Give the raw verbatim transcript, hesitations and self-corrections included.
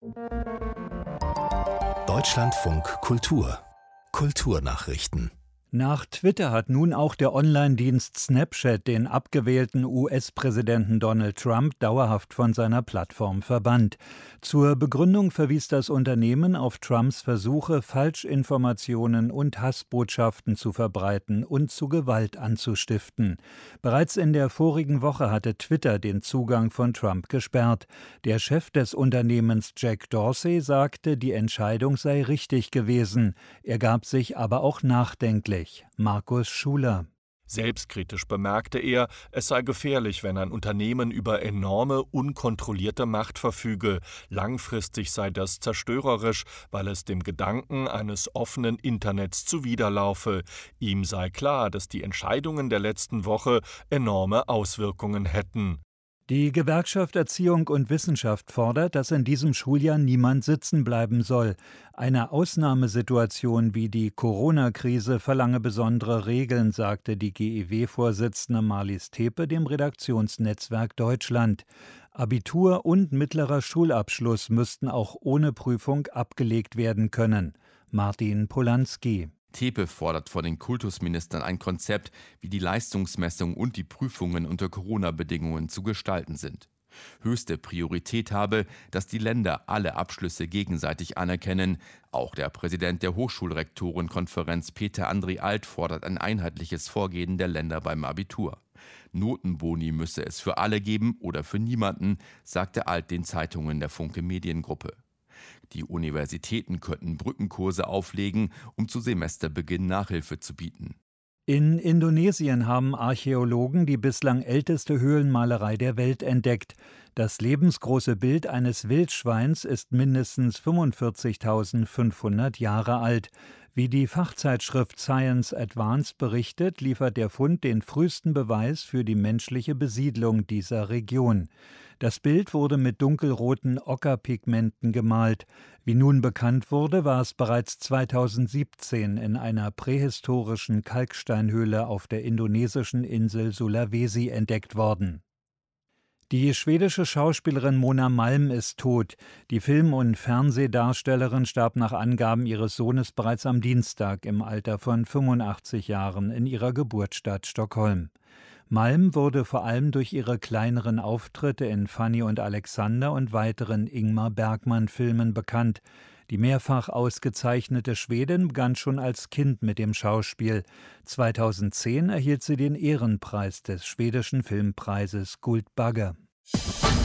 Deutschlandfunk Kultur Kulturnachrichten. Nach Twitter hat nun auch der Online-Dienst Snapchat den abgewählten U S-Präsidenten Donald Trump dauerhaft von seiner Plattform verbannt. Zur Begründung verwies das Unternehmen auf Trumps Versuche, Falschinformationen und Hassbotschaften zu verbreiten und zu Gewalt anzustiften. Bereits in der vorigen Woche hatte Twitter den Zugang von Trump gesperrt. Der Chef des Unternehmens Jack Dorsey sagte, die Entscheidung sei richtig gewesen. Er gab sich aber auch nachdenklich. Markus Schuler. Selbstkritisch bemerkte er, es sei gefährlich, wenn ein Unternehmen über enorme, unkontrollierte Macht verfüge. Langfristig sei das zerstörerisch, weil es dem Gedanken eines offenen Internets zuwiderlaufe. Ihm sei klar, dass die Entscheidungen der letzten Woche enorme Auswirkungen hätten. Die Gewerkschaft Erziehung und Wissenschaft fordert, dass in diesem Schuljahr niemand sitzen bleiben soll. Eine Ausnahmesituation wie die Corona-Krise verlange besondere Regeln, sagte die G E W-Vorsitzende Marlies Tepe dem Redaktionsnetzwerk Deutschland. Abitur und mittlerer Schulabschluss müssten auch ohne Prüfung abgelegt werden können. Martin Polanski. Tepe fordert vor den Kultusministern ein Konzept, wie die Leistungsmessung und die Prüfungen unter Corona-Bedingungen zu gestalten sind. Höchste Priorität habe, dass die Länder alle Abschlüsse gegenseitig anerkennen. Auch der Präsident der Hochschulrektorenkonferenz Peter André Alt fordert ein einheitliches Vorgehen der Länder beim Abitur. Notenboni müsse es für alle geben oder für niemanden, sagte Alt den Zeitungen der Funke Mediengruppe. Die Universitäten könnten Brückenkurse auflegen, um zu Semesterbeginn Nachhilfe zu bieten. In Indonesien haben Archäologen die bislang älteste Höhlenmalerei der Welt entdeckt. Das lebensgroße Bild eines Wildschweins ist mindestens fünfundvierzigtausendfünfhundert Jahre alt. Wie die Fachzeitschrift Science Advance berichtet, liefert der Fund den frühesten Beweis für die menschliche Besiedlung dieser Region. Das Bild wurde mit dunkelroten Ockerpigmenten gemalt. Wie nun bekannt wurde, war es bereits zweitausendsiebzehn in einer prähistorischen Kalksteinhöhle auf der indonesischen Insel Sulawesi entdeckt worden. Die schwedische Schauspielerin Mona Malm ist tot. Die Film- und Fernsehdarstellerin starb nach Angaben ihres Sohnes bereits am Dienstag im Alter von fünfundachtzig Jahren in ihrer Geburtsstadt Stockholm. Malm wurde vor allem durch ihre kleineren Auftritte in Fanny und Alexander und weiteren Ingmar Bergman-Filmen bekannt. Die mehrfach ausgezeichnete Schwedin begann schon als Kind mit dem Schauspiel. zweitausendzehn erhielt sie den Ehrenpreis des schwedischen Filmpreises Guldbagge.